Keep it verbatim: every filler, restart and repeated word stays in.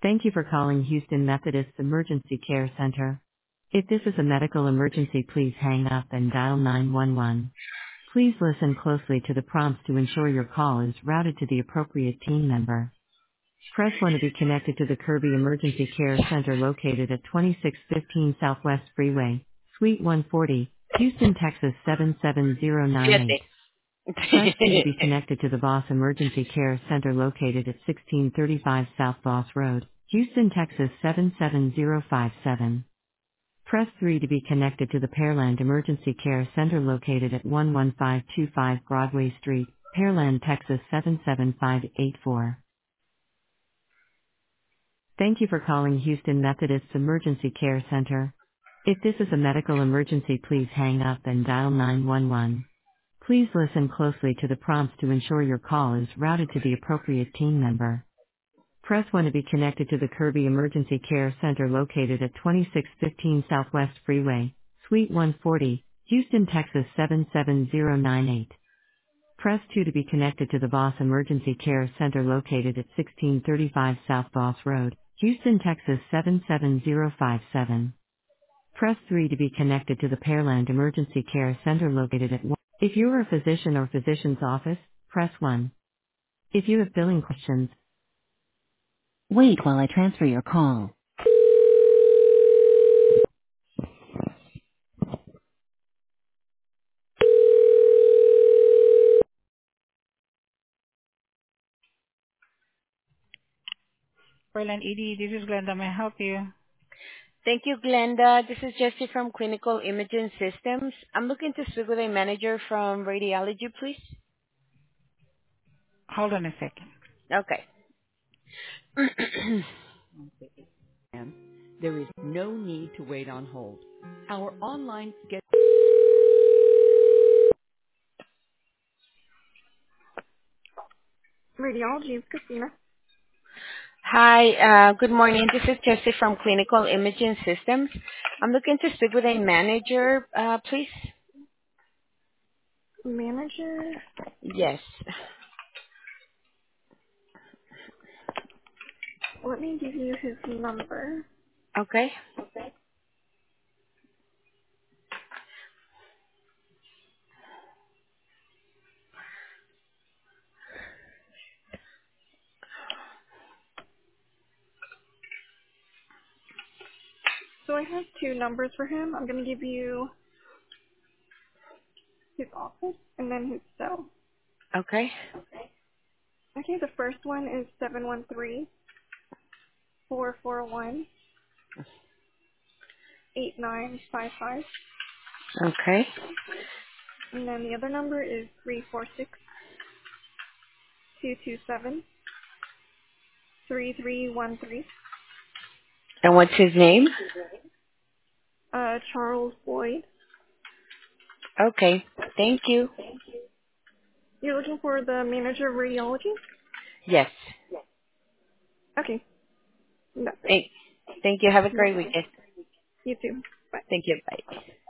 Thank you for calling Houston Methodist Emergency Care Center. If this is a medical emergency, please hang up and dial nine one one. Please listen closely to the prompts to ensure your call is routed to the appropriate team member. Press one to be connected to the Kirby Emergency Care Center located at twenty-six fifteen Southwest Freeway, Suite one forty, Houston, Texas seven seven zero nine eight. Fíjate. Press two to be connected to the Boss Emergency Care Center located at sixteen thirty-five South Boss Road, Houston, Texas seven seven zero five seven. Press three to be connected to the Pearland Emergency Care Center located at one one five two five Broadway Street, Pearland, Texas seven seven five eight four. Thank you for calling Houston Methodist Emergency Care Center. If this is a medical emergency, please hang up and dial nine one one. Please listen closely to the prompts to ensure your call is routed to the appropriate team member. Press one to be connected to the Kirby Emergency Care Center located at twenty-six fifteen Southwest Freeway, Suite one forty, Houston, Texas seven seven zero nine eight. Press two to be connected to the Boss Emergency Care Center located at sixteen thirty-five South Boss Road, Houston, Texas seven seven zero five seven. Press three to be connected to the Pearland Emergency Care Center located at one. If you are a physician or physician's office, press one. If you have billing questions, wait while I transfer your call. Berlin E D, this is Glenda. May I help you? Thank you, Glenda. This is Jessie from Clinical Imaging Systems. I'm looking to speak with a manager from radiology, please. Hold on a second. Okay. And there is no need to wait on hold. Our online schedule. Radiology is Christina. Hi, uh, good morning. This is Jessie from Clinical Imaging Systems. I'm looking to speak with a manager, uh, please. Manager. Yes. Let me give you his number. Okay. So I have two numbers for him. I'm going to give you his office and then his cell. Okay. Okay, the first one is seven one three, four four one, eight nine five five. Okay. And then the other number is three four six, two two seven, three three one three. And what's his name? Uh, Charles Boyd. Okay. Thank you. You're looking for the manager of radiology? Yes. Okay, that's it. Thank, thank you. Have a great Bye-bye. weekend. You too. Bye. Thank you. Bye.